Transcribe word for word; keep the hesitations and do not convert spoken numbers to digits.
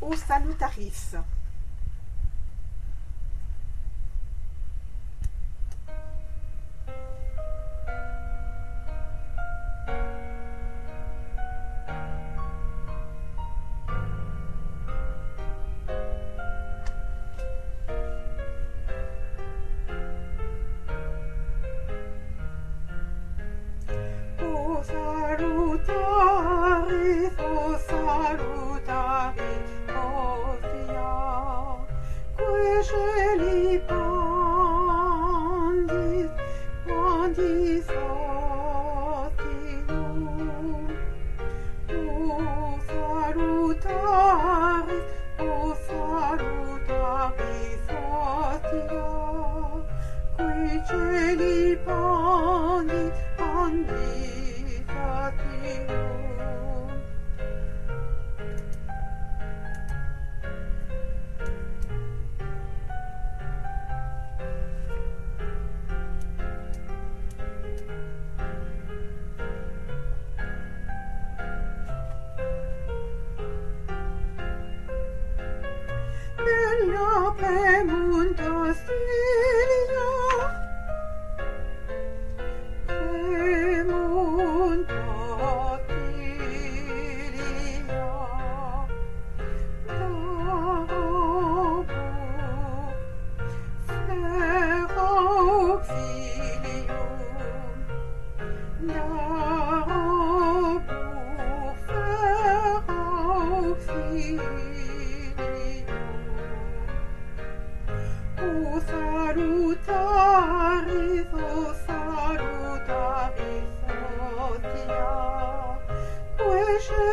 O salutaris. O salutaris, o salutaris, Ostia, que celi pandis, pandis ostium. O salutaris, o salutaris, Ostia, que celi pandis, pandis ostium. Bella premunta Stilia, premunta Stilia, Darobu, Sera auxilium, Darobu, Sera auxilium. O salutaris, o salutaris, Ostia, que